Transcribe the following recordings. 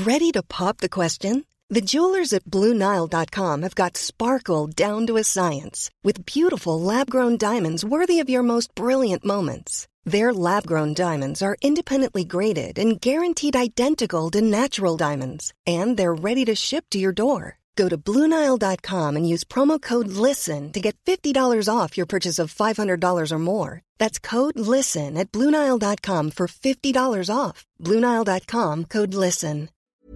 Ready to pop the question? The jewelers at BlueNile.com have got sparkle down to a science with beautiful lab-grown diamonds worthy of your most brilliant moments. Their lab-grown diamonds are independently graded and guaranteed identical to natural diamonds, and they're ready to ship to your door. Go to BlueNile.com and use promo code LISTEN to get $50 off your purchase of $500 or more. That's code LISTEN at BlueNile.com for $50 off. BlueNile.com, code LISTEN.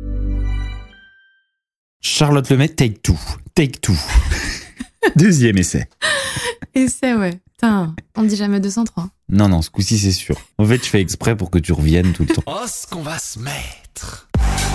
Charlotte Lemay, take two. Deuxième essai. Essai, ouais. Putain, on dit jamais 203. Non, ce coup-ci, c'est sûr. En fait, je fais exprès pour que tu reviennes tout le temps. Oh, ce qu'on va se mettre.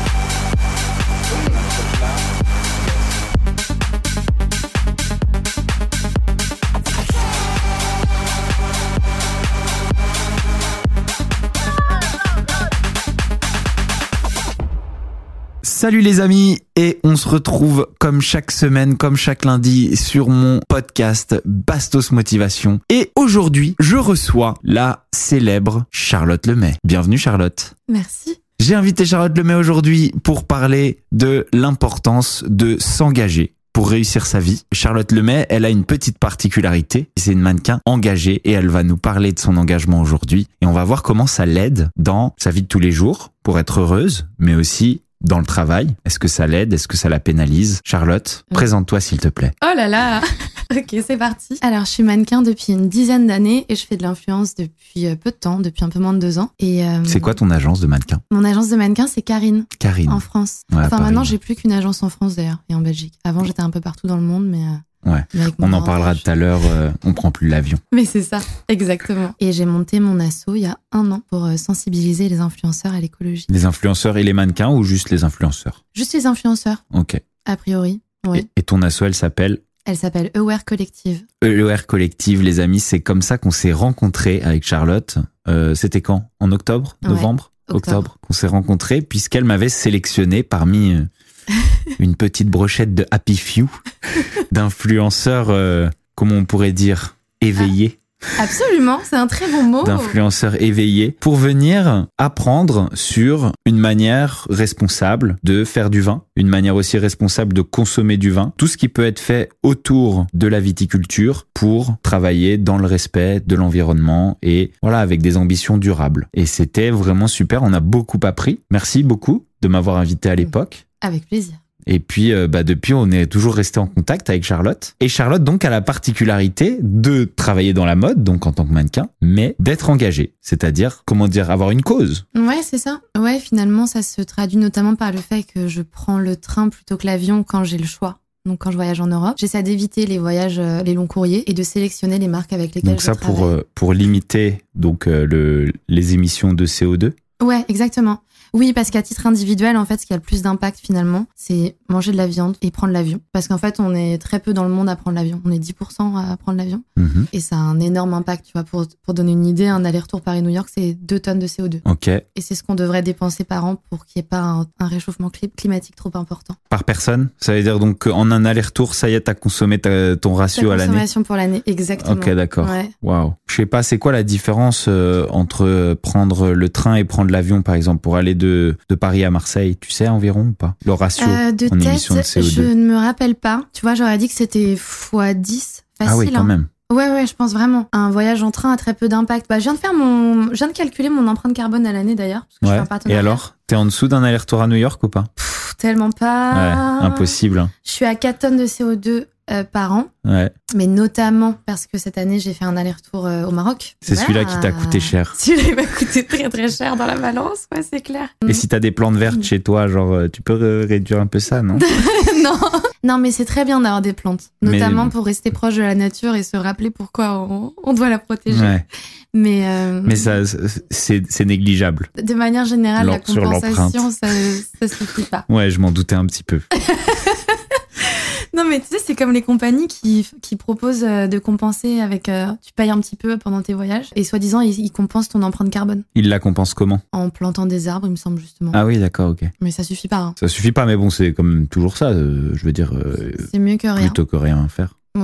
Salut les amis, et on se retrouve comme chaque semaine, comme chaque lundi sur mon podcast Bastos Motivation. Et aujourd'hui, je reçois la célèbre Charlotte Lemay. Bienvenue Charlotte. Merci. J'ai invité Charlotte Lemay aujourd'hui pour parler de l'importance de s'engager pour réussir sa vie. Charlotte Lemay, elle a une petite particularité, c'est une mannequin engagée et elle va nous parler de son engagement aujourd'hui. Et on va voir comment ça l'aide dans sa vie de tous les jours pour être heureuse, mais aussi dans le travail. Est-ce que ça l'aide? Est-ce que ça la pénalise? Charlotte, présente-toi s'il te plaît. Oh là là. Ok, c'est parti. Alors, je suis mannequin depuis une dizaine d'années et je fais de l'influence depuis peu de temps, depuis un peu moins de 2 ans. Et c'est quoi ton agence de mannequin? Mon agence de mannequin, c'est Karine. Karine. En France. Ouais, enfin, Paris. maintenant, j'ai plus qu'une agence en France d'ailleurs et en Belgique. Avant, j'étais un peu partout dans le monde, mais... Ouais, on en parlera tout à l'heure, on prend plus l'avion. Mais c'est ça, exactement. Et j'ai monté mon asso il y a 1 an pour sensibiliser les influenceurs à l'écologie. Les influenceurs et les mannequins ou juste les influenceurs? Juste les influenceurs. Ok. A priori, oui. Et ton asso, elle s'appelle? Elle s'appelle Aware Collective. Aware Collective, les amis, c'est comme ça qu'on s'est rencontrés avec Charlotte. C'était quand? En octobre? Novembre? Ouais, octobre. Qu'on s'est rencontrés puisqu'elle m'avait sélectionné parmi... une petite brochette de Happy Few, d'influenceurs, comment on pourrait dire, éveillés. Absolument, c'est un très bon mot. D'influenceurs éveillés pour venir apprendre sur une manière responsable de faire du vin, une manière aussi responsable de consommer du vin, tout ce qui peut être fait autour de la viticulture pour travailler dans le respect de l'environnement et voilà, avec des ambitions durables. Et c'était vraiment super, on a beaucoup appris. Merci beaucoup de m'avoir invité à l'époque. Avec plaisir. Et puis, depuis, on est toujours resté en contact avec Charlotte. Et Charlotte, donc, a la particularité de travailler dans la mode, donc en tant que mannequin, mais d'être engagée. C'est-à-dire, avoir une cause. Ouais, c'est ça. Ouais, finalement, ça se traduit notamment par le fait que je prends le train plutôt que l'avion quand j'ai le choix. Donc, quand je voyage en Europe, j'essaie d'éviter les voyages, les longs courriers et de sélectionner les marques avec lesquelles je travaille. Donc ça, pour limiter donc les émissions de CO2. Ouais, exactement. Oui, parce qu'à titre individuel, en fait, ce qui a le plus d'impact finalement, c'est manger de la viande et prendre l'avion. Parce qu'en fait, on est très peu dans le monde à prendre l'avion. On est 10% à prendre l'avion. Mm-hmm. Et ça a un énorme impact, tu vois. Pour donner une idée, un aller-retour Paris-New York, c'est 2 tonnes de CO2. Ok. Et c'est ce qu'on devrait dépenser par an pour qu'il n'y ait pas un réchauffement climatique trop important. Par personne? Ça veut dire donc qu'en un aller-retour, ça y est, t'as consommé ton ratio à l'année? Consommation pour l'année, exactement. Ok, d'accord. Ouais. Waouh. Je sais pas, c'est quoi la différence entre prendre le train et prendre l'avion, par exemple, pour aller de Paris à Marseille, tu sais environ ou pas? Le ratio en émissions de CO2. Je ne me rappelle pas. Tu vois, j'aurais dit que c'était x10 facile. Ah oui, quand même. Ouais, je pense vraiment. Un voyage en train a très peu d'impact. Je viens de calculer mon empreinte carbone à l'année d'ailleurs. Parce que je fais un partenariat. Et alors, t'es en dessous d'un aller-retour à New York ou pas? Tellement pas. Ouais, impossible. Hein. Je suis à 4 tonnes de CO2 par an. Ouais. Mais notamment parce que cette année, j'ai fait un aller-retour au Maroc. C'est celui-là qui t'a coûté cher. Celui-là, il m'a coûté très très cher dans la balance, ouais, c'est clair. Et si t'as des plantes vertes chez toi, genre, tu peux réduire un peu ça, non? Non, mais c'est très bien d'avoir des plantes. Notamment pour rester proche de la nature et se rappeler pourquoi on doit la protéger. Ouais. Mais ça, c'est négligeable. De manière générale, la compensation, ça suffit pas. Ouais, je m'en doutais un petit peu. Non, mais tu sais, c'est comme les compagnies qui proposent de compenser avec... tu payes un petit peu pendant tes voyages et soi-disant, ils compensent ton empreinte carbone. Ils la compensent comment? En plantant des arbres, il me semble, justement. Ah oui, d'accord, ok. Mais ça suffit pas. Hein. Ça suffit pas, mais bon, c'est comme toujours ça, je veux dire... c'est mieux que rien. Plutôt que rien faire. Oui. Non.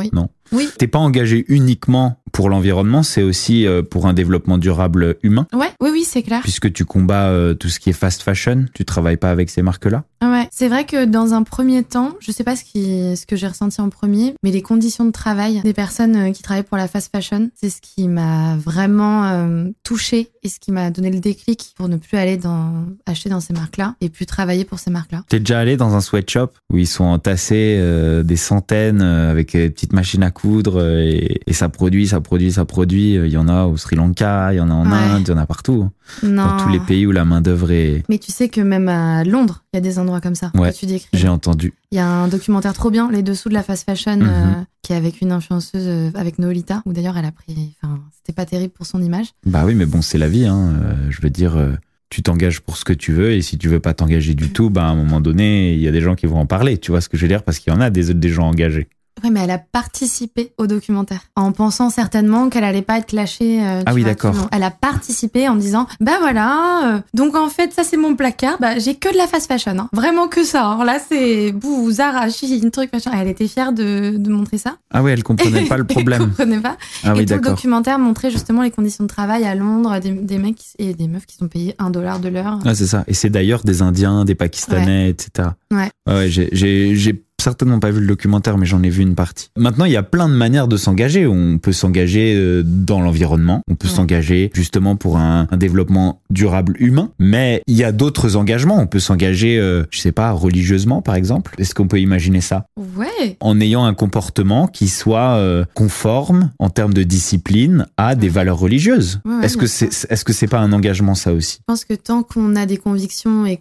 Oui. T'es pas engagé uniquement pour l'environnement, c'est aussi pour un développement durable humain. Ouais, oui, c'est clair. Puisque tu combats tout ce qui est fast fashion, tu travailles pas avec ces marques-là. Ouais, c'est vrai que dans un premier temps, je sais pas ce que j'ai ressenti en premier, mais les conditions de travail des personnes qui travaillent pour la fast fashion, c'est ce qui m'a vraiment touchée et ce qui m'a donné le déclic pour ne plus aller acheter dans ces marques-là et plus travailler pour ces marques-là. T'es déjà allé dans un sweatshop où ils sont entassés des centaines avec des petites machines à coudre et ça produit. Il y en a au Sri Lanka, il y en a en Inde, il y en a partout. Non. Dans tous les pays où la main-d'œuvre est... Mais tu sais que même à Londres, il y a des endroits comme ça Ouais, que tu décris. j'ai entendu. Il y a un documentaire trop bien, Les Dessous de la fast fashion, qui est avec une influenceuse, avec Noolita, où d'ailleurs elle a pris... Enfin, c'était pas terrible pour son image. Bah oui, mais bon, c'est la vie. Hein. Je veux dire, tu t'engages pour ce que tu veux et si tu veux pas t'engager du tout, bah à un moment donné, il y a des gens qui vont en parler. Tu vois ce que je veux dire? Parce qu'il y en a des gens engagés. Ouais, mais elle a participé au documentaire en pensant certainement qu'elle allait pas être lâchée. Ah oui, d'accord. Elle a participé en disant bah voilà, donc en fait ça c'est mon placard, bah j'ai que de la fast fashion, hein. Vraiment que ça. Hein. Là c'est Zara, Shein, truc machin. Elle était fière de montrer ça. Ah oui, elle comprenait pas le problème. Elle comprenait pas. Ah oui, et tout d'accord. le documentaire montrait justement les conditions de travail à Londres, des mecs et des meufs qui sont payés $1 de l'heure. Ah c'est ça. Et c'est d'ailleurs des Indiens, des Pakistanais, etc. Ouais. Ouais, j'ai certainement pas vu le documentaire, mais j'en ai vu une partie. Maintenant, il y a plein de manières de s'engager. On peut s'engager dans l'environnement. On peut s'engager justement pour un développement durable humain. Mais il y a d'autres engagements. On peut s'engager, je sais pas, religieusement, par exemple. Est-ce qu'on peut imaginer ça? Ouais. En ayant un comportement qui soit conforme en termes de discipline à des valeurs religieuses. Ouais, est-ce que c'est pas un engagement, ça aussi? Je pense que tant qu'on a des convictions et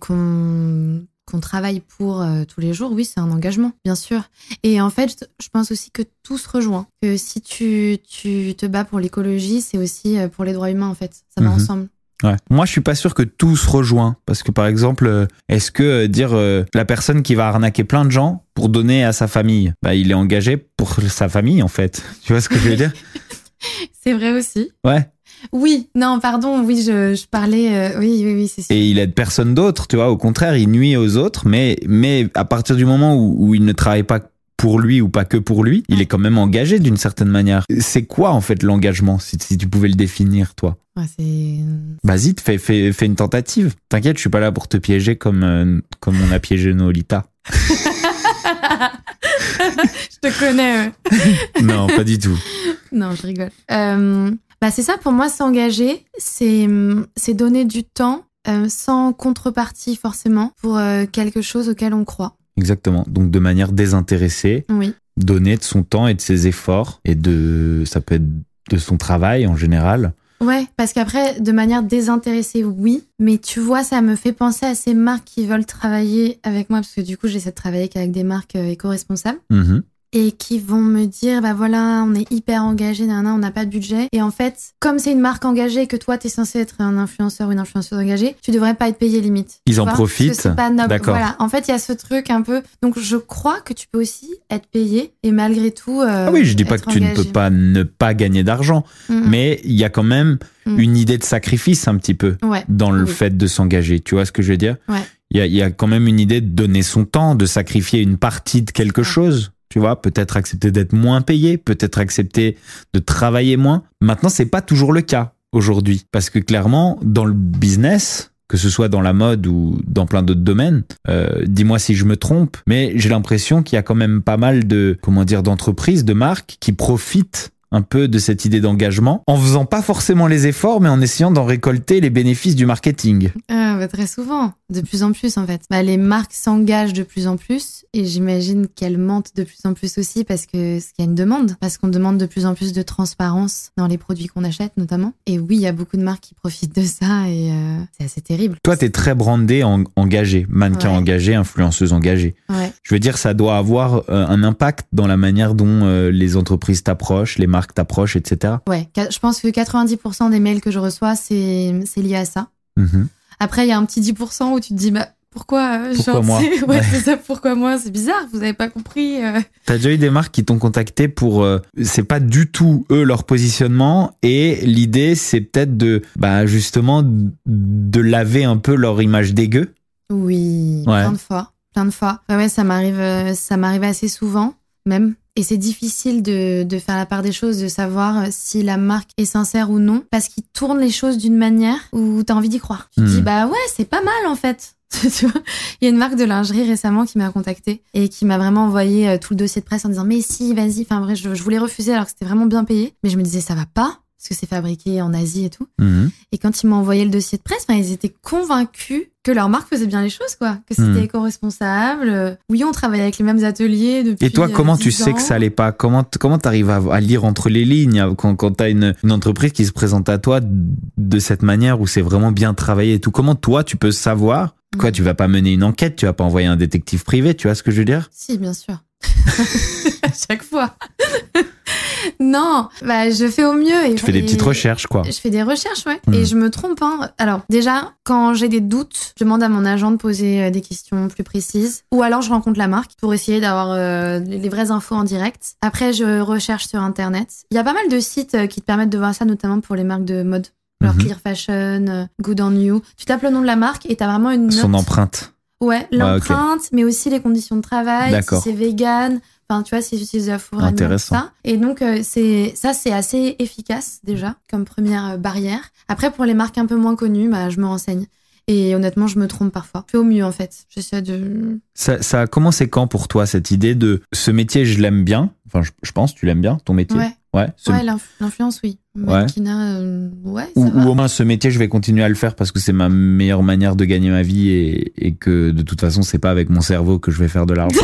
qu'on travaille pour tous les jours, oui, c'est un engagement, bien sûr. Et en fait, je pense aussi que tout se rejoint. Que si tu te bats pour l'écologie, c'est aussi pour les droits humains, en fait. Ça va ensemble. Ouais. Moi, je suis pas sûr que tout se rejoint. Parce que, par exemple, est-ce que dire la personne qui va arnaquer plein de gens pour donner à sa famille, bah, il est engagé pour sa famille, en fait. Tu vois ce que je veux dire? C'est vrai aussi. Ouais. Oui, non, pardon, oui, je parlais... oui, c'est sûr. Et il aide personne d'autre, tu vois. Au contraire, il nuit aux autres, mais à partir du moment où il ne travaille pas pour lui ou pas que pour lui, il est quand même engagé d'une certaine manière. C'est quoi, en fait, l'engagement, si tu pouvais le définir, toi? Ouais, c'est... Vas-y, fais une tentative. T'inquiète, je suis pas là pour te piéger comme on a piégé Noolita. Je te connais. Non, pas du tout. Non, je rigole. Bah c'est ça, pour moi, s'engager, c'est donner du temps sans contrepartie forcément pour quelque chose auquel on croit. Exactement. Donc de manière désintéressée, Oui. donner de son temps et de ses efforts et ça peut être de son travail en général. Ouais, parce qu'après, de manière désintéressée, oui. Mais tu vois, ça me fait penser à ces marques qui veulent travailler avec moi, parce que du coup, j'essaie de travailler qu'avec des marques éco-responsables. Mm-hmm. Et qui vont me dire, bah voilà, on est hyper engagé, on n'a pas de budget. Et en fait, comme c'est une marque engagée et que toi, t'es censé être un influenceur ou une influenceuse engagée, tu devrais pas être payé limite. Ils en vois, profitent. parce que c'est pas noble. D'accord. Voilà. En fait, il y a ce truc un peu. Donc, je crois que tu peux aussi être payé et malgré tout. Ah oui, je dis pas que tu ne peux pas ne pas gagner d'argent, mais il y a quand même une idée de sacrifice un petit peu dans le fait de s'engager. Tu vois ce que je veux dire? Ouais. Il y a quand même une idée de donner son temps, de sacrifier une partie de quelque chose. Tu vois, peut-être accepter d'être moins payé, peut-être accepter de travailler moins. Maintenant, c'est pas toujours le cas aujourd'hui. Parce que clairement, dans le business, que ce soit dans la mode ou dans plein d'autres domaines, dis-moi si je me trompe, mais j'ai l'impression qu'il y a quand même pas mal d'entreprises, de marques qui profitent un peu de cette idée d'engagement, en faisant pas forcément les efforts, mais en essayant d'en récolter les bénéfices du marketing. Très souvent, de plus en plus en fait. Bah, les marques s'engagent de plus en plus et j'imagine qu'elles mentent de plus en plus aussi parce qu'il y a une demande, parce qu'on demande de plus en plus de transparence dans les produits qu'on achète notamment. Et oui, il y a beaucoup de marques qui profitent de ça et c'est assez terrible. Toi, t'es très brandé, engagé, mannequin engagé, influenceuse engagée. Ouais. Je veux dire, ça doit avoir un impact dans la manière dont les entreprises t'approchent, les marques t'approchent, etc. Ouais, je pense que 90% des mails que je reçois, c'est lié à ça. Mm-hmm. Après, il y a un petit 10% où tu te dis, bah, pourquoi moi? Ouais, c'est ça, pourquoi moi? C'est bizarre, vous avez pas compris. T'as déjà eu des marques qui t'ont contacté pour... c'est pas du tout, eux, leur positionnement, et l'idée, c'est peut-être justement, de laver un peu leur image dégueu? Oui, plein de fois. Ouais, ça m'arrive assez souvent, même. Et c'est difficile de faire la part des choses, de savoir si la marque est sincère ou non, parce qu'ils tournent les choses d'une manière où t'as envie d'y croire. Tu te dis, bah ouais, c'est pas mal en fait. Tu vois, il y a une marque de lingerie récemment qui m'a contactée et qui m'a vraiment envoyé tout le dossier de presse en disant mais si, vas-y. Enfin vrai, je voulais refuser alors que c'était vraiment bien payé, mais je me disais ça va pas parce que c'est fabriqué en Asie et tout. Et quand ils m'ont envoyé le dossier de presse, ils étaient convaincus que leur marque faisait bien les choses, quoi, que c'était éco-responsable. Oui, on travaille avec les mêmes ateliers depuis. Et toi, comment tu 10 sais ans. que ça allait pas? Comment t'arrives à lire entre les lignes quand t'as une entreprise qui se présente à toi de cette manière où c'est vraiment bien travaillé et tout? Comment toi tu peux savoir? Quoi, tu vas pas mener une enquête, tu vas pas envoyer un détective privé, tu vois ce que je veux dire? Si, bien sûr. À chaque fois. Non, je fais au mieux. Tu fais des petites recherches, quoi. Je fais des recherches, ouais. Et je me trompe, hein. Alors, déjà, quand j'ai des doutes, je demande à mon agent de poser des questions plus précises. Ou alors, je rencontre la marque pour essayer d'avoir les vraies infos en direct. Après, je recherche sur Internet. Il y a pas mal de sites qui te permettent de voir ça, notamment pour les marques de mode. Alors, Clear Fashion, Good on You. Tu tapes le nom de la marque et t'as vraiment une note. Son empreinte. Ouais, l'empreinte, mais aussi les conditions de travail, D'accord. si c'est vegan, enfin tu vois, si j'utilise la fourrure animale, tout ça. Et donc c'est assez efficace déjà comme première barrière. Après pour les marques un peu moins connues, je me renseigne. Et honnêtement, je me trompe parfois. Je fais au mieux en fait. J'essaie de. Ça a commencé quand pour toi cette idée de ce métier, je l'aime bien. Enfin, je pense, tu l'aimes bien ton métier. Ouais, l'influence, oui. Mannequinat, ça ou va. au moins ce métier, je vais continuer à le faire parce que c'est ma meilleure manière de gagner ma vie et que de toute façon, c'est pas avec mon cerveau que je vais faire de l'argent.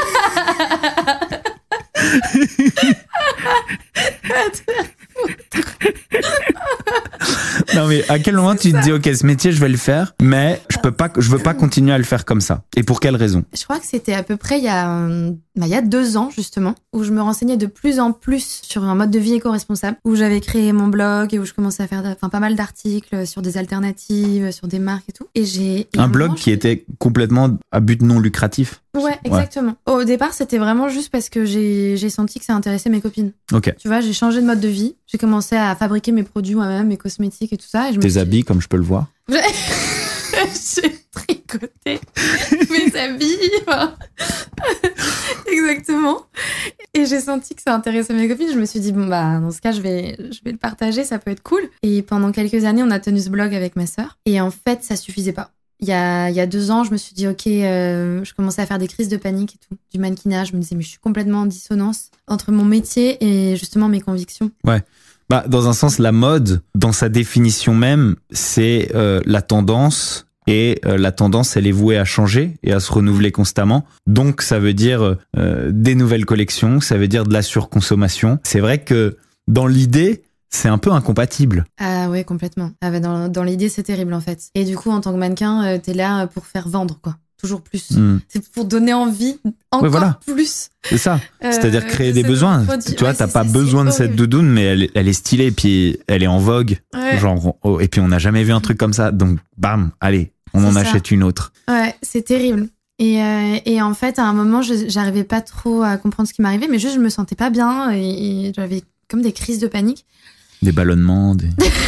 Non mais à quel moment tu te dis ok, ce métier je vais le faire, mais je veux pas continuer à le faire comme ça. Et pour quelle raison? Je crois que c'était à peu près il y a 2 ans justement, où je me renseignais de plus en plus sur un mode de vie éco-responsable, où j'avais créé mon blog et où je commençais à faire pas mal d'articles sur des alternatives, sur des marques et tout. Et j'ai un blog qui était complètement à but non lucratif. Ouais, exactement. Au départ, c'était vraiment juste parce que j'ai senti que ça intéressait mes copines. Ok. Tu vois, j'ai changé de mode de vie. J'ai commencé à fabriquer mes produits moi-même, mes cosmétiques et tout ça. Et tes habits, comme je peux le voir. J'ai tricoté mes habits. Exactement. Et j'ai senti que ça intéressait mes copines. Je me suis dit, dans ce cas, je vais le partager, ça peut être cool. Et pendant quelques années, on a tenu ce blog avec ma sœur. Et en fait, ça suffisait pas. Il y a 2 ans, je me suis dit, ok, je commençais à faire des crises de panique et tout, du mannequinat. Je me disais, mais je suis complètement en dissonance entre mon métier et justement mes convictions. Ouais. Dans un sens, la mode, dans sa définition même, c'est la tendance. Et la tendance, elle est vouée à changer et à se renouveler constamment. Donc, ça veut dire des nouvelles collections, ça veut dire de la surconsommation. C'est vrai que dans l'idée, c'est un peu incompatible. Ah ouais, complètement. Dans l'idée, c'est terrible en fait. Et du coup, en tant que mannequin, t'es là pour faire vendre, quoi. Toujours plus. C'est pour donner envie encore plus. C'est ça. C'est-à-dire créer des besoins. Tu vois, t'as pas besoin de cette doudoune, mais elle est stylée, et puis elle est en vogue. Ouais. Genre, et puis on n'a jamais vu un truc comme ça. Donc, bam, allez, on en achète une autre. Ouais, c'est terrible. Et en fait, à un moment, j'arrivais pas trop à comprendre ce qui m'arrivait, mais juste, je me sentais pas bien et j'avais comme des crises de panique. Des ballonnements,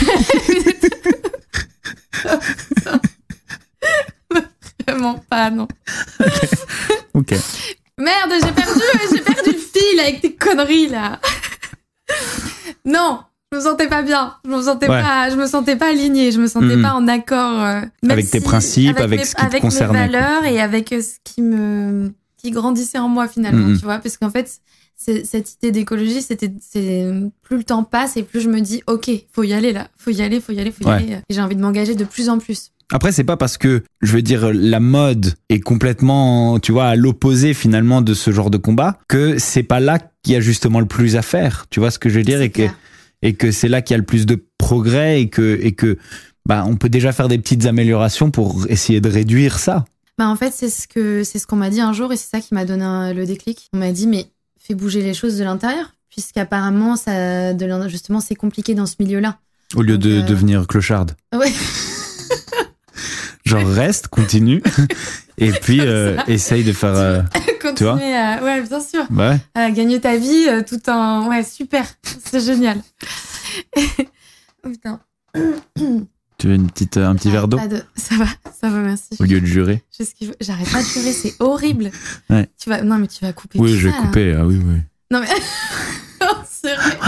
Vraiment pas, non. Ok. Merde, j'ai perdu le fil avec tes conneries, là. Non, je me sentais pas bien. Je me sentais pas alignée. Je me sentais pas en accord. Avec tes principes, avec ce qui te concernait. Avec mes valeurs et avec ce qui grandissait en moi, finalement, tu vois. Parce qu'en fait, cette idée d'écologie, c'est plus le temps passe et plus je me dis, ok, faut y aller là. Faut y aller. Et j'ai envie de m'engager de plus en plus. Après, c'est pas parce que, je veux dire, la mode est complètement, tu vois, à l'opposé finalement de ce genre de combat, que c'est pas là qu'il y a justement le plus à faire. Tu vois ce que je veux dire? Et que c'est là qu'il y a le plus de progrès et que on peut déjà faire des petites améliorations pour essayer de réduire ça. En fait, c'est ce qu'on m'a dit un jour et c'est ça qui m'a donné le déclic. On m'a dit, mais fais bouger les choses de l'intérieur, puisqu'apparemment, justement, c'est compliqué dans ce milieu-là. Au lieu de devenir clocharde. Ouais. Genre reste, continue, et puis essaye de faire... tu vois ouais, bien sûr. Ouais. Gagner ta vie tout en... Ouais, super, c'est génial. Oh putain. Tu veux un petit verre d'eau? Ça va, merci. Au lieu de jurer. J'arrête pas de jurer, c'est horrible. Ouais. Non, mais tu vas couper. Oui, tout je vais ça, couper, là. Ah oui. Non mais c'est vrai.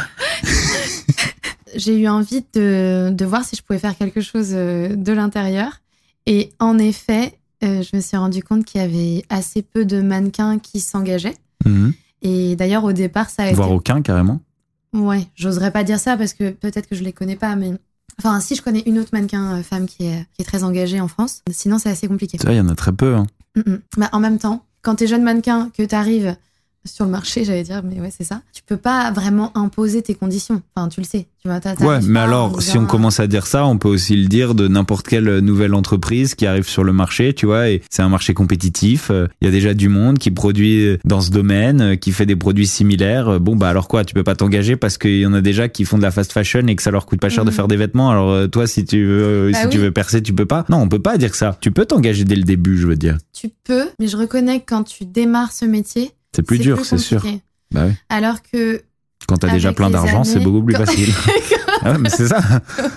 J'ai eu envie de voir si je pouvais faire quelque chose de l'intérieur. Et en effet, je me suis rendu compte qu'il y avait assez peu de mannequins qui s'engageaient. Mmh. Et d'ailleurs, au départ, ça a Voire été... aucun, carrément. Ouais, j'oserais pas dire ça parce que peut-être que je les connais pas, mais... Enfin, si, je connais une autre mannequin femme qui est très engagée en France. Sinon, c'est assez compliqué. Ça, il y en a très peu. Hein. Bah, en même temps, quand t'es jeune mannequin, que t'arrives sur le marché, j'allais dire, mais ouais, c'est ça. Tu peux pas vraiment imposer tes conditions. Enfin, tu le sais. Tu vois, ouais, mais alors, si on commence à dire ça, on peut aussi le dire de n'importe quelle nouvelle entreprise qui arrive sur le marché, tu vois, et c'est un marché compétitif. Il y a déjà du monde qui produit dans ce domaine, qui fait des produits similaires. Bon, bah alors quoi, tu peux pas t'engager parce qu'il y en a déjà qui font de la fast fashion et que ça leur coûte pas cher de faire des vêtements. Alors toi, si tu veux, tu veux percer, tu peux pas. Non, on peut pas dire ça. Tu peux t'engager dès le début, je veux dire. Tu peux, mais je reconnais que quand tu démarres ce métier, c'est plus dur, c'est sûr. Bah oui. Alors que quand t'as déjà plein d'argent, c'est beaucoup plus facile. Ah ouais, mais c'est ça.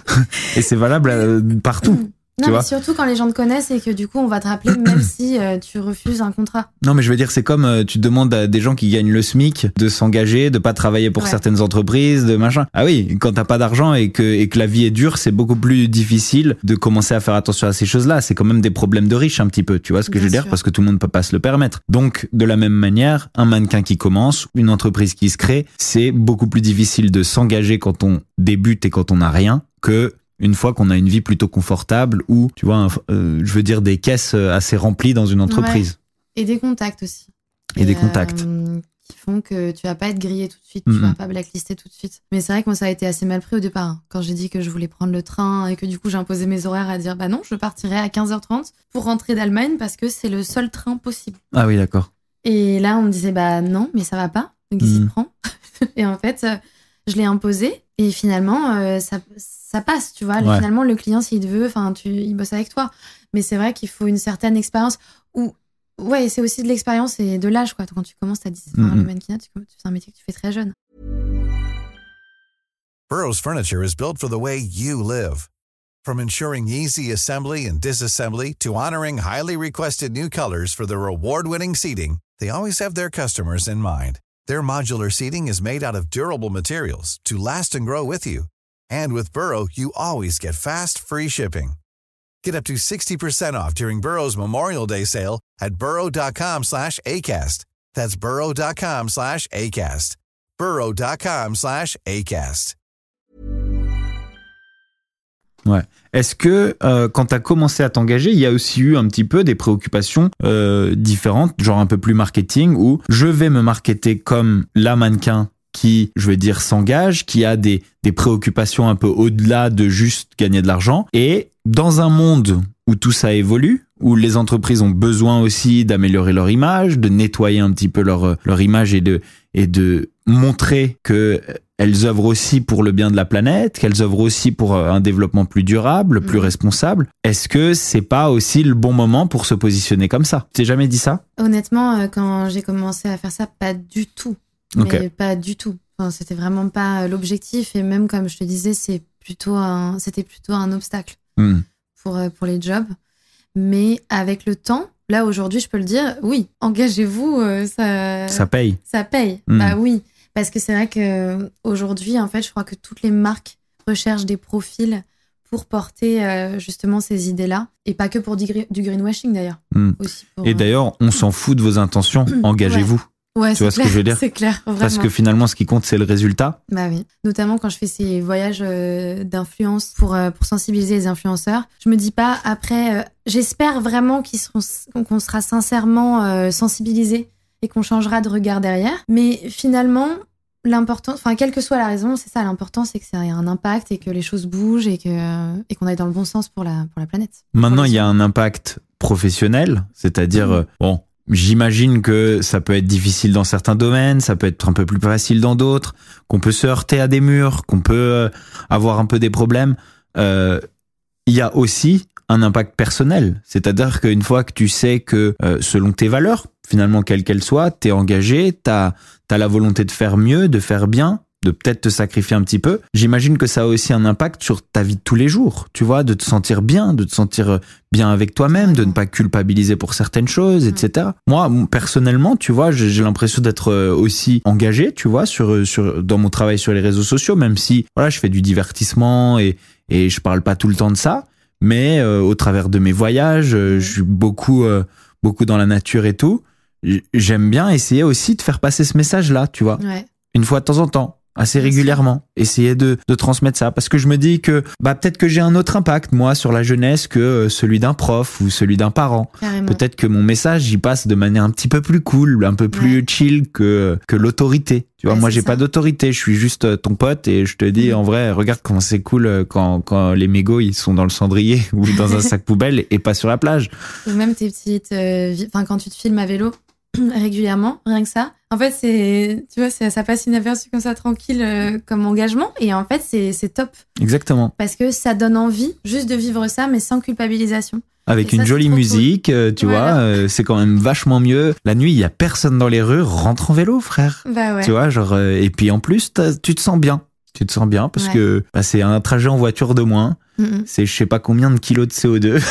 Et c'est valable partout. Non, mais surtout quand les gens te connaissent et que du coup, on va te rappeler même si tu refuses un contrat. Non, mais je veux dire, c'est comme tu demandes à des gens qui gagnent le SMIC de s'engager, de pas travailler pour certaines entreprises, de machin. Ah oui, quand t'as pas d'argent et que la vie est dure, c'est beaucoup plus difficile de commencer à faire attention à ces choses-là. C'est quand même des problèmes de riches un petit peu, tu vois ce que je veux dire, parce que tout le monde peut pas se le permettre. Donc, de la même manière, un mannequin qui commence, une entreprise qui se crée, c'est beaucoup plus difficile de s'engager quand on débute et quand on n'a rien que une fois qu'on a une vie plutôt confortable ou, tu vois, je veux dire, des caisses assez remplies dans une entreprise. Ouais. Et des contacts aussi. Et des contacts. Qui font que tu vas pas être grillé tout de suite, tu vas pas blacklister tout de suite. Mais c'est vrai que moi, ça a été assez mal pris au départ. Hein, quand j'ai dit que je voulais prendre le train et que du coup, j'ai imposé mes horaires à dire, bah non, je partirai à 15h30 pour rentrer d'Allemagne parce que c'est le seul train possible. Ah oui, d'accord. Et là, on me disait, bah non, mais ça va pas. Donc, il s'y prend. Et en fait, je l'ai imposé. Et finalement, ça passe, tu vois. Ouais. Finalement, le client, s'il te veut, il bosse avec toi. Mais c'est vrai qu'il faut une certaine expérience. Ouais, c'est aussi de l'expérience et de l'âge, quoi. Quand tu commences à 10 ans, le mannequinat, c'est un métier que tu fais très jeune. Burrow's furniture is built for the way you live. From ensuring easy assembly and disassembly to honoring highly requested new colors for their award-winning seating, they always have their customers in mind. Their modular seating is made out of durable materials to last and grow with you. And with Burrow, you always get fast, free shipping. Get up to 60% off during Burrow's Memorial Day sale at burrow.com/ACAST. That's burrow.com/ACAST. burrow.com/ACAST. Ouais. Est-ce que quand tu as commencé à t'engager, il y a aussi eu un petit peu des préoccupations différentes, genre un peu plus marketing, où je vais me marketer comme la mannequin qui, je vais dire, s'engage, qui a des préoccupations un peu au-delà de juste gagner de l'argent. Et dans un monde où tout ça évolue, où les entreprises ont besoin aussi d'améliorer leur image, de nettoyer un petit peu leur image et de montrer que elles œuvrent aussi pour le bien de la planète, qu'elles œuvrent aussi pour un développement plus durable, plus responsable. Est-ce que c'est pas aussi le bon moment pour se positionner comme ça ? Tu t'es jamais dit ça ? Honnêtement, quand j'ai commencé à faire ça, pas du tout. Mais pas du tout. Enfin, c'était vraiment pas l'objectif. Et même, comme je te disais, c'était plutôt un obstacle pour les jobs. Mais avec le temps, là, aujourd'hui, je peux le dire, oui, engagez-vous, ça paye. Ça paye, bah oui. Parce que c'est vrai qu'aujourd'hui, en fait, je crois que toutes les marques recherchent des profils pour porter justement ces idées-là. Et pas que pour du greenwashing, d'ailleurs. Aussi pour, et d'ailleurs, on s'en fout de vos intentions, engagez-vous. Ouais, tu vois clair, ce que je veux dire ? C'est clair, vraiment. Parce que finalement, ce qui compte, c'est le résultat. Bah oui. Notamment quand je fais ces voyages d'influence pour sensibiliser les influenceurs. Je me dis pas après, j'espère vraiment qu'on sera sincèrement sensibilisés et qu'on changera de regard derrière. Mais finalement, l'important, quelle que soit la raison, c'est ça, l'important, c'est que ça ait un impact et que les choses bougent et qu'on aille dans le bon sens pour la planète. Maintenant, il y a un impact professionnel, c'est-à-dire, j'imagine que ça peut être difficile dans certains domaines, ça peut être un peu plus facile dans d'autres, qu'on peut se heurter à des murs, qu'on peut avoir un peu des problèmes. Il y a aussi un impact personnel, c'est-à-dire qu'une fois que tu sais que selon tes valeurs, finalement quelles qu'elles soient, t'es engagé, t'as la volonté de faire mieux, de faire bien, de peut-être te sacrifier un petit peu, j'imagine que ça a aussi un impact sur ta vie de tous les jours, tu vois, de te sentir bien avec toi-même, de ne pas culpabiliser pour certaines choses, etc. Moi, personnellement, tu vois, j'ai l'impression d'être aussi engagé, tu vois, dans mon travail sur les réseaux sociaux, même si, voilà, je fais du divertissement et je parle pas tout le temps de ça, mais au travers de mes voyages, je suis beaucoup dans la nature et tout. J'aime bien essayer aussi de faire passer ce message-là, tu vois, une fois de temps en temps. Assez régulièrement, essayer de transmettre ça, parce que je me dis que peut-être que j'ai un autre impact moi sur la jeunesse que celui d'un prof ou celui d'un parent. Carrément. Peut-être que mon message y passe de manière un petit peu plus cool, un peu plus chill que l'autorité. Tu vois, moi j'ai pas d'autorité, je suis juste ton pote et je te dis en vrai, regarde comment c'est cool quand les mégots ils sont dans le cendrier ou dans un sac poubelle et pas sur la plage. Ou même tes petites, quand tu te filmes à vélo régulièrement, rien que ça. En fait, tu vois, ça passe inaperçu comme ça, tranquille, comme engagement. Et en fait, c'est top. Exactement. Parce que ça donne envie juste de vivre ça, mais sans culpabilisation. Avec une jolie musique, cool. Tu vois, c'est quand même vachement mieux. La nuit, il y a personne dans les rues, rentre en vélo, frère. Bah ouais. Tu vois, genre, et puis en plus, tu te sens bien. Tu te sens bien parce que c'est un trajet en voiture de moins. C'est je sais pas combien de kilos de CO2.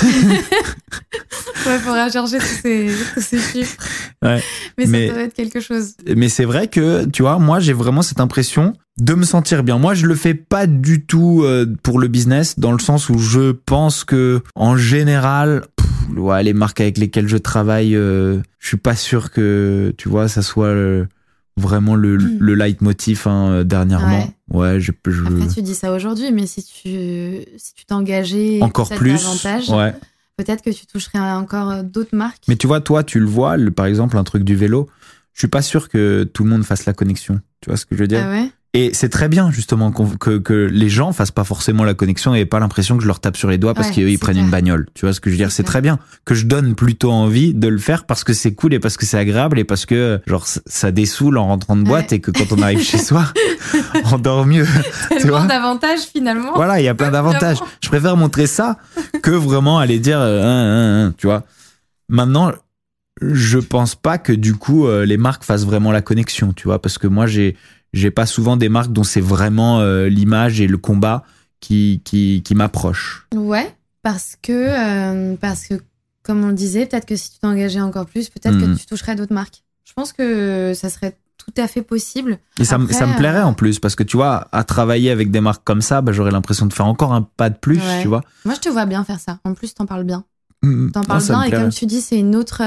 Faudra chercher tous ces chiffres. Ouais. Mais ça doit être quelque chose. Mais c'est vrai que, tu vois, moi, j'ai vraiment cette impression de me sentir bien. Moi, je le fais pas du tout pour le business, dans le sens où je pense que, en général, les marques avec lesquelles je travaille, je suis pas sûr que, tu vois, ça soit vraiment le leitmotiv dernièrement. Ouais, Après, tu dis ça aujourd'hui, mais si tu t'engageais encore plus davantage, peut-être que tu toucherais encore d'autres marques. Mais tu vois, toi, tu le vois, par exemple, un truc du vélo, je suis pas sûr que tout le monde fasse la connexion. Tu vois ce que je veux dire ? Ah ouais ? Et c'est très bien, justement, que les gens fassent pas forcément la connexion et aient pas l'impression que je leur tape sur les doigts parce qu'ils prennent une bagnole. Tu vois ce que je veux dire ? C'est très bien que je donne plutôt envie de le faire parce que c'est cool et parce que c'est agréable et parce que, genre, ça dessoule en rentrant de boîte et que quand on arrive chez soi, on dort mieux. Tu vois ? D'avantages, finalement. Voilà, il y a plein d'avantages. Je préfère montrer ça que vraiment aller dire, tu vois. Maintenant, je pense pas que, du coup, les marques fassent vraiment la connexion, tu vois, parce que moi, j'ai pas souvent des marques dont c'est vraiment l'image et le combat qui m'approchent. Ouais, parce que comme on le disait, peut-être que si tu t'engageais encore plus, peut-être que tu toucherais d'autres marques. Je pense que ça serait tout à fait possible. Et ça me plairait en plus, parce que tu vois, à travailler avec des marques comme ça, j'aurais l'impression de faire encore un pas de plus, tu vois. Moi, je te vois bien faire ça. En plus, t'en parles bien. T'en parles bien et comme tu dis, c'est une autre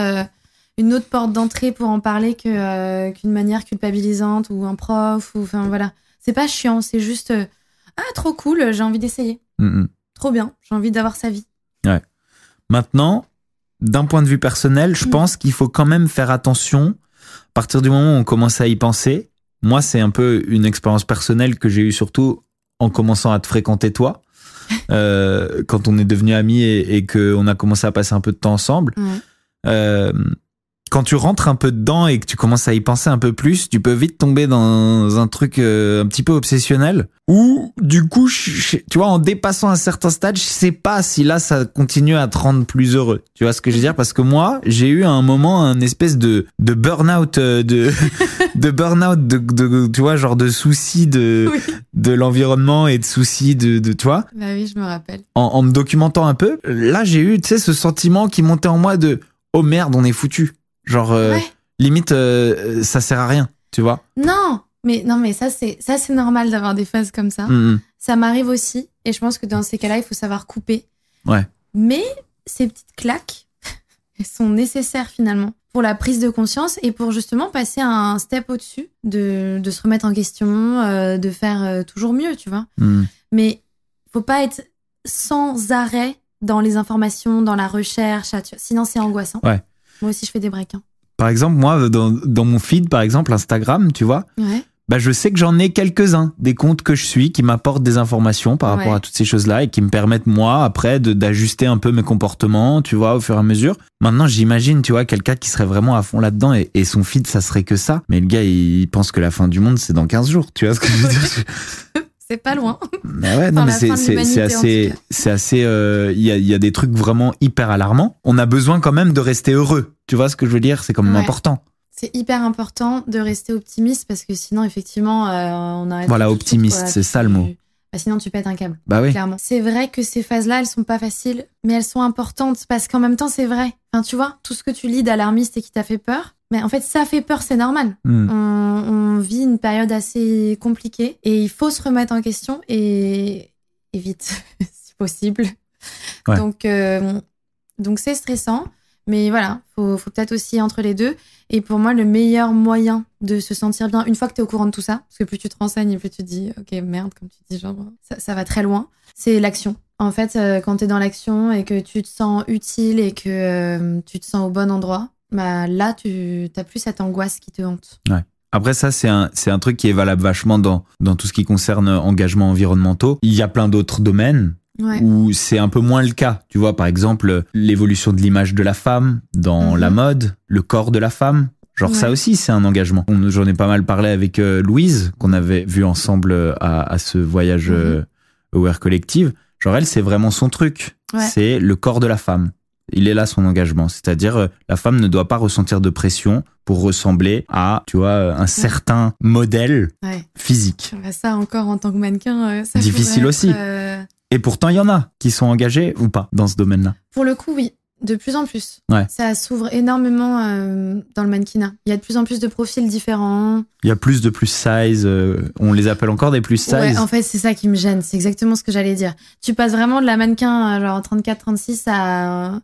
porte d'entrée pour en parler qu'une manière culpabilisante ou un prof ou enfin voilà. C'est pas chiant, c'est juste trop cool, j'ai envie d'essayer. Trop bien, j'ai envie d'avoir sa vie. Ouais. Maintenant, d'un point de vue personnel, je pense qu'il faut quand même faire attention. À partir du moment où on commence à y penser, moi c'est un peu une expérience personnelle que j'ai eue surtout en commençant à te fréquenter toi. Quand on est devenus amis et qu'on a commencé à passer un peu de temps ensemble. Quand tu rentres un peu dedans et que tu commences à y penser un peu plus, tu peux vite tomber dans un truc un petit peu obsessionnel où, du coup, tu vois, en dépassant un certain stade, je sais pas si là, ça continue à te rendre plus heureux. Tu vois ce que je veux dire ? Parce que moi, j'ai eu à un moment un espèce de burn-out, de tu vois, genre de soucis de l'environnement et de soucis de tu vois ? Bah oui, je me rappelle. En me documentant un peu, là, j'ai eu, tu sais, ce sentiment qui montait en moi de « Oh merde, on est foutu ». Genre, limite, ça sert à rien, tu vois. Non, mais ça c'est normal d'avoir des phases comme ça. Ça m'arrive aussi, et je pense que dans ces cas-là, il faut savoir couper. Ouais. Mais ces petites claques, elles sont nécessaires finalement pour la prise de conscience et pour justement passer un step au-dessus, de se remettre en question, de faire toujours mieux, tu vois. Mais faut pas être sans arrêt dans les informations, dans la recherche, tu vois, sinon c'est angoissant. Ouais. Moi aussi, je fais des breaks. Par exemple, moi, dans mon feed, par exemple, Instagram, tu vois, je sais que j'en ai quelques-uns, des comptes que je suis, qui m'apportent des informations par rapport à toutes ces choses-là et qui me permettent, moi, après, d'ajuster un peu mes comportements, tu vois, au fur et à mesure. Maintenant, j'imagine, tu vois, quelqu'un qui serait vraiment à fond là-dedans et son feed, ça serait que ça. Mais le gars, il pense que la fin du monde, c'est dans 15 jours, tu vois ce que je veux dire ? C'est pas loin. Bah ouais, non, mais c'est assez, il y a des trucs vraiment hyper alarmants. On a besoin quand même de rester heureux. Tu vois ce que je veux dire? C'est quand même important. C'est hyper important de rester optimiste parce que sinon, effectivement, on arrête. Voilà, optimiste, quoi. c'est ça le mot. Bah, sinon, tu pètes un câble. Bah oui. Clairement. C'est vrai que ces phases-là, elles sont pas faciles, mais elles sont importantes parce qu'en même temps, c'est vrai. Enfin, tu vois, tout ce que tu lis d'alarmiste et qui t'a fait peur, mais en fait, ça fait peur, c'est normal. On vit une période assez compliquée et il faut se remettre en question et vite, si possible. Ouais. Donc c'est stressant, mais voilà, faut peut-être aussi entre les deux. Et pour moi, le meilleur moyen de se sentir bien, une fois que t'es au courant de tout ça, parce que plus tu te renseignes, plus tu te dis, ok, merde, comme tu dis, genre, ça va très loin, c'est l'action. En fait, quand t'es dans l'action et que tu te sens utile et que tu te sens au bon endroit, bah là, t'as plus cette angoisse qui te hante. Ouais. Après ça, c'est un truc qui est valable vachement dans tout ce qui concerne engagements environnementaux. Il y a plein d'autres domaines où c'est un peu moins le cas. Tu vois, par exemple, l'évolution de l'image de la femme dans la mode, le corps de la femme. Genre ça aussi, c'est un engagement. J'en ai pas mal parlé avec Louise, qu'on avait vu ensemble à ce voyage Aware Collective. Genre elle, c'est vraiment son truc. Ouais. C'est le corps de la femme. Il est là son engagement. C'est-à-dire, la femme ne doit pas ressentir de pression pour ressembler à, tu vois, un certain modèle physique. Ça encore, en tant que mannequin, ça difficile aussi. Et pourtant, il y en a qui sont engagés ou pas dans ce domaine-là. Pour le coup, oui. De plus en plus. Ouais. Ça s'ouvre énormément dans le mannequinat. Il y a de plus en plus de profils différents. Il y a plus de plus size. On les appelle encore des plus size. Ouais, en fait, c'est ça qui me gêne. C'est exactement ce que j'allais dire. Tu passes vraiment de la mannequin genre 34-36 à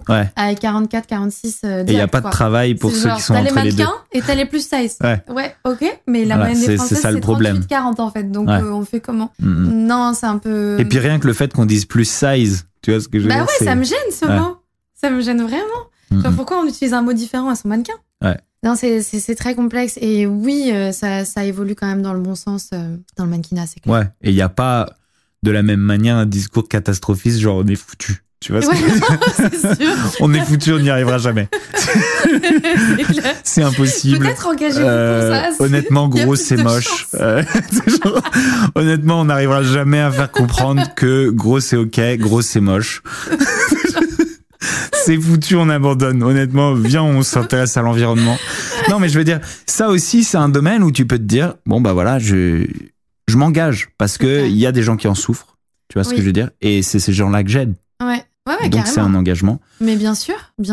44-46 et il n'y a pas de travail pour ceux qui sont entre les deux. T'as les mannequins et t'as les plus size. Ouais, ok. Mais la moyenne des Françaises, c'est 38-40 en fait. Donc, on fait comment? Non, c'est un peu... Et puis rien que le fait qu'on dise plus size, tu vois ce que je veux dire? Bah ouais, ça me gêne ce mot. Ça me gêne vraiment. Genre, pourquoi on utilise un mot différent à son mannequin? Ouais. Non, c'est très complexe. Et oui, ça évolue quand même dans le bon sens dans le mannequinat, c'est clair. Ouais. Et il n'y a pas de la même manière un discours catastrophiste, genre on est foutu. Tu vois ce que je veux dire? C'est sûr. On est foutu, on n'y arrivera jamais. C'est clair. C'est impossible. Peut-être engagez-vous pour ça. Honnêtement, gros, c'est moche. Genre, honnêtement, on n'arrivera jamais à faire comprendre que gros, c'est ok, gros, c'est moche. C'est foutu, on abandonne. Honnêtement, viens, on s'intéresse à l'environnement. Non, mais je veux dire, ça aussi, c'est un domaine où tu peux te dire, bon, bah voilà, je m'engage parce que il y a des gens qui en souffrent. Tu vois ce que je veux dire? Et c'est ces gens-là que j'aide. Ouais, donc carrément. c'est un engagement. Mais bien sûr.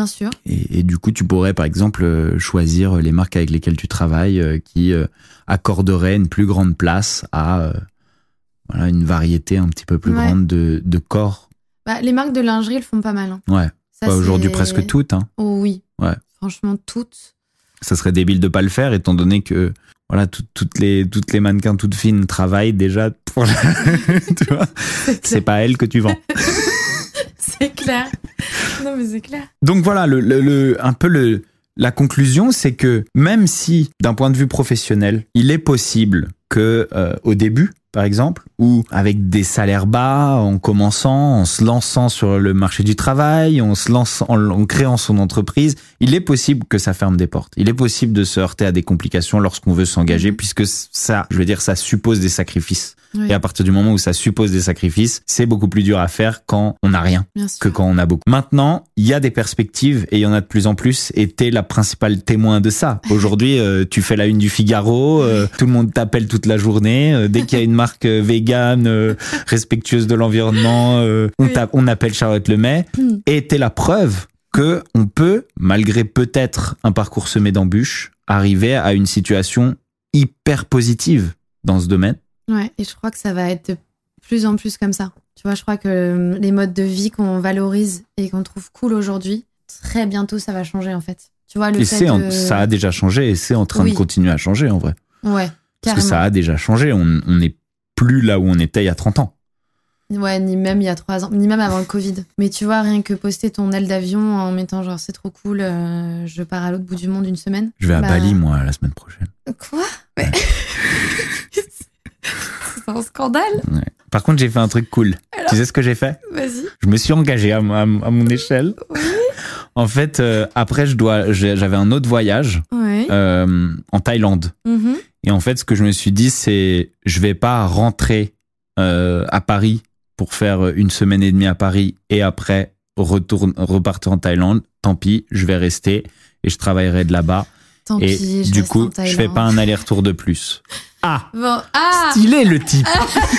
Et du coup, tu pourrais, par exemple, choisir les marques avec lesquelles tu travailles qui accorderaient une plus grande place à voilà, une variété un petit peu plus grande de corps. Bah, les marques de lingerie le font pas mal. Hein. Ouais. Ça, aujourd'hui, presque toutes. Hein. Oh oui. Ouais. Franchement, toutes. Ça serait débile de pas le faire, étant donné que voilà, toutes les mannequins toutes fines travaillent déjà pour tu vois, c'est pas elles que tu vends. C'est clair. Non, mais c'est clair. Donc voilà, un peu la conclusion, c'est que même si, d'un point de vue professionnel, il est possible que au début, par exemple, ou avec des salaires bas, en commençant, en se lançant sur le marché du travail, en créant son entreprise, il est possible que ça ferme des portes. Il est possible de se heurter à des complications lorsqu'on veut s'engager, puisque ça, je veux dire, ça suppose des sacrifices. Oui. Et à partir du moment où ça suppose des sacrifices, c'est beaucoup plus dur à faire quand on n'a rien que quand on a beaucoup. Maintenant, il y a des perspectives et il y en a de plus en plus et t'es la principale témoin de ça. Aujourd'hui, tu fais la une du Figaro, tout le monde t'appelle toute la journée. Dès qu'il y a une marque végane, respectueuse de l'environnement, on appelle Charlotte Lemay et t'es la preuve que on peut, malgré peut-être un parcours semé d'embûches, arriver à une situation hyper positive dans ce domaine. Ouais, et je crois que ça va être de plus en plus comme ça. Tu vois, je crois que les modes de vie qu'on valorise et qu'on trouve cool aujourd'hui, très bientôt, ça va changer, en fait. Tu vois, ça a déjà changé et c'est en train de continuer à changer, en vrai. Ouais, carrément. Parce que ça a déjà changé. On n'est plus là où on était il y a 30 ans. Ouais, ni même il y a 3 ans, ni même avant le Covid. Mais tu vois, rien que poster ton aile d'avion en mettant genre c'est trop cool, je pars à l'autre bout du monde une semaine. Je vais à Bali, moi, la semaine prochaine. Quoi? Ouais. C'est un scandale. Ouais. Par contre, j'ai fait un truc cool. Alors, tu sais ce que j'ai fait? Vas-y. Je me suis engagé à mon échelle. Oui. En fait, après, j'avais un autre voyage en Thaïlande. Mm-hmm. Et en fait, ce que je me suis dit, c'est je vais pas rentrer à Paris pour faire 1 semaine et demie à Paris et après repartir en Thaïlande. Tant pis, je vais rester et je travaillerai de là-bas. Tant Et pis, je du reste coup, en Thaïlande. je fais pas un aller-retour de plus. Ah, Bon, stylé le type.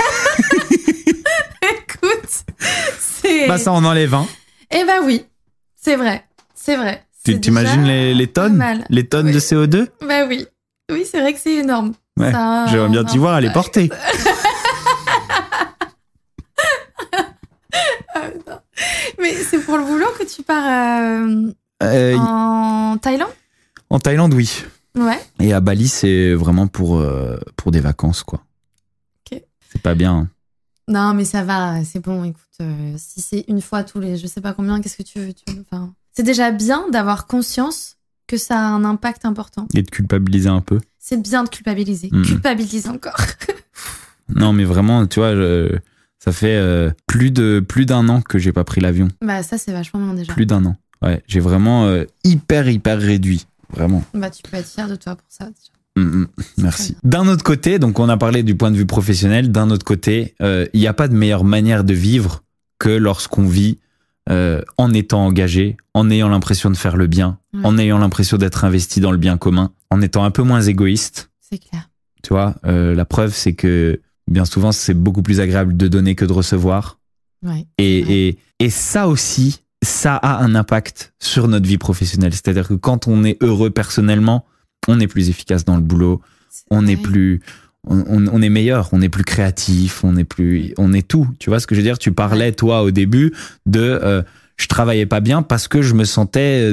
écoute, c'est... Bah ça on enlève un. Eh ben oui, c'est vrai. Tu t'imagines les tonnes, les tonnes de CO2 ? Bah oui, c'est vrai que c'est énorme. Ouais, Ça, j'aimerais bien t'y voir à les porter. Mais c'est pour le boulot que tu pars en Thaïlande ? En Thaïlande, oui. Ouais. Et à Bali, c'est vraiment pour des vacances, quoi. Ok. C'est pas bien. Hein. Non, mais ça va, c'est bon. Écoute, si c'est une fois tous les, je sais pas combien, qu'est-ce que tu veux enfin, c'est déjà bien d'avoir conscience que ça a un impact important. Et de culpabiliser un peu. C'est bien de culpabiliser. Culpabiliser encore. Non, mais vraiment, tu vois, ça fait plus d'un an que j'ai pas pris l'avion. Bah ça, c'est vachement bien déjà. Plus d'un an. Ouais, j'ai vraiment hyper réduit. Vraiment. Bah tu peux être fier de toi pour ça déjà. Merci. D'un autre côté, donc on a parlé du point de vue professionnel, d'un autre côté, il n'y a pas de meilleure manière de vivre que lorsqu'on vit en étant engagé, en ayant l'impression de faire le bien, en ayant l'impression d'être investi dans le bien commun, en étant un peu moins égoïste. C'est clair. Tu vois, la preuve, c'est que bien souvent, c'est beaucoup plus agréable de donner que de recevoir. Ouais, et ça aussi, ça a un impact sur notre vie professionnelle. C'est-à-dire que quand on est heureux personnellement, on est plus efficace dans le boulot, on est plus, on est meilleur, on est plus créatif, on est tout. Tu vois ce que je veux dire? Tu parlais, toi, au début, de je travaillais pas bien parce que je me sentais,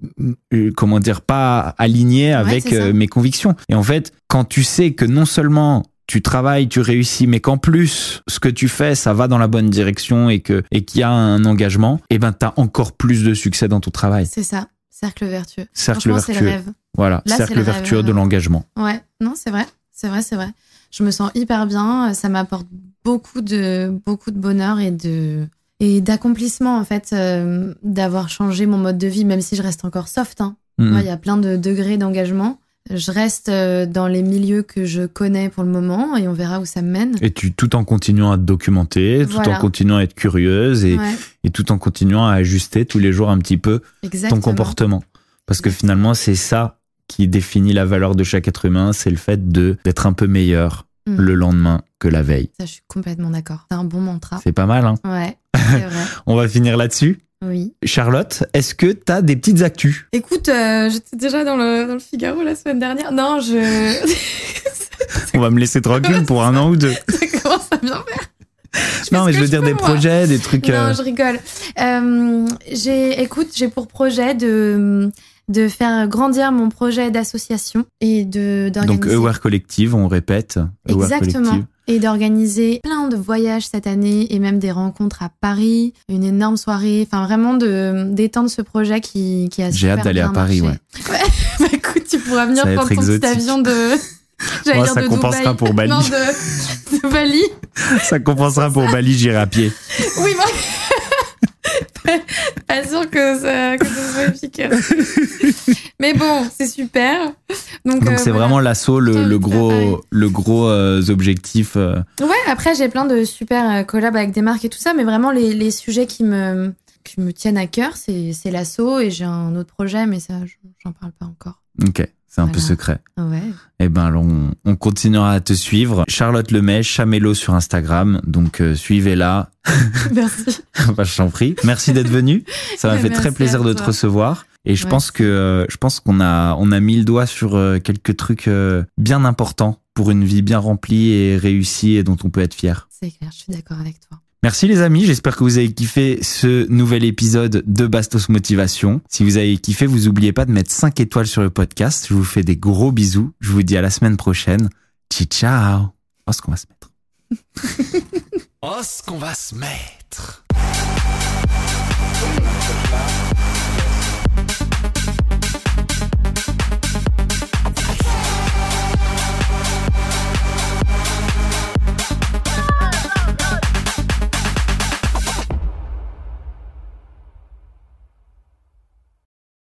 pas aligné avec mes convictions. Et en fait, quand tu sais que non seulement tu travailles, tu réussis, mais qu'en plus, ce que tu fais, ça va dans la bonne direction et qu'il y a un engagement, et ben, t'as encore plus de succès dans ton travail. C'est ça. Cercle vertueux. Cercle vertueux. C'est le rêve. Voilà. Là, cercle vertueux de l'engagement. Ouais. Non, c'est vrai. Je me sens hyper bien. Ça m'apporte beaucoup de bonheur et d'accomplissement, en fait, d'avoir changé mon mode de vie, même si je reste encore soft, hein. Moi, il y a plein de degrés d'engagement. Je reste dans les milieux que je connais pour le moment et on verra où ça me mène. Et tout en continuant à te documenter, tout en continuant à être curieuse et tout en continuant à ajuster tous les jours un petit peu ton comportement. Parce que finalement, c'est ça qui définit la valeur de chaque être humain, c'est le fait d'être un peu meilleur le lendemain que la veille. Ça, je suis complètement d'accord. C'est un bon mantra. C'est pas mal, hein? Ouais, c'est vrai. On va finir là-dessus. Oui. Charlotte, est-ce que t'as des petites actus? Écoute, j'étais déjà dans le Figaro la semaine dernière. Non, On va me laisser tranquille pour un an ou deux. Ça commence à bien faire. Non, mais je veux dire des projets, des trucs... Non, je rigole. J'ai pour projet de faire grandir mon projet d'association et d'organiser... Donc, Aware Collective, on répète. Exactement. Et d'organiser plein de voyages cette année et même des rencontres à Paris, une énorme soirée, enfin vraiment d'étendre ce projet qui a super bien marché. J'ai hâte d'aller à Paris, ouais. Bah écoute, tu pourras venir prendre ton petit avion de... Moi, ça compensera Dubaï. pour Bali. Non, de Bali. Ça compensera pour Bali, j'irai à pied. Oui, pas sûr que ça soit efficace. Mais bon, c'est super. Donc c'est vraiment l'assaut, le gros objectif. Ouais, après j'ai plein de super collabs avec des marques et tout ça, mais vraiment les sujets qui me tiennent à cœur, c'est l'assaut et j'ai un autre projet, mais ça, j'en parle pas encore. Ok. C'est un peu secret. Ouais. Eh ben, on continuera à te suivre. Charlotte Lemay, Chamélo sur Instagram. Donc, suivez-la. Merci. Bah, je t'en prie. Merci d'être venu. Ça m'a fait très plaisir de te recevoir. Et je pense qu'on a mis le doigt sur quelques trucs bien importants pour une vie bien remplie et réussie et dont on peut être fier. C'est clair, je suis d'accord avec toi. Merci les amis, j'espère que vous avez kiffé ce nouvel épisode de Bastos Motivation. Si vous avez kiffé, vous n'oubliez pas de mettre 5 étoiles sur le podcast. Je vous fais des gros bisous. Je vous dis à la semaine prochaine. Ciao. Oh, ce qu'on va se mettre. Oh, ce qu'on va se mettre.